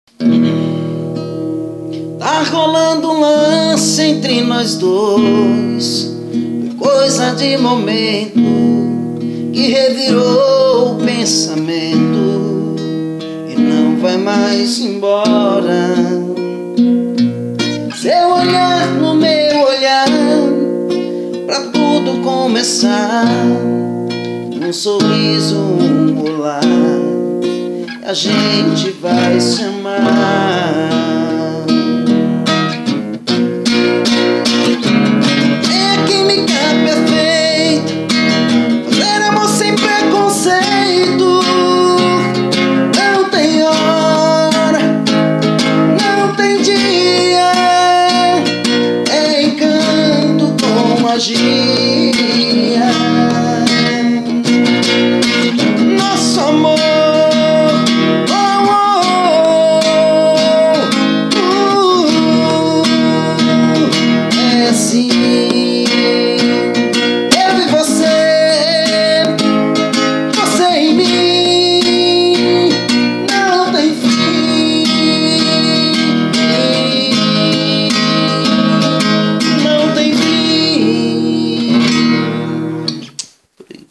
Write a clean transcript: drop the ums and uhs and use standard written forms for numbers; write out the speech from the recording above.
Tá rolando um lance entre nós dois, coisa de momento que revirou o pensamento e não vai mais embora. Seu olhar no meu olhar, pra tudo começar, um sorriso, um olhar, a gente vai se amar. É a química perfeita, fazer amor sem preconceito. Não tem hora, não tem dia, é encanto com magia.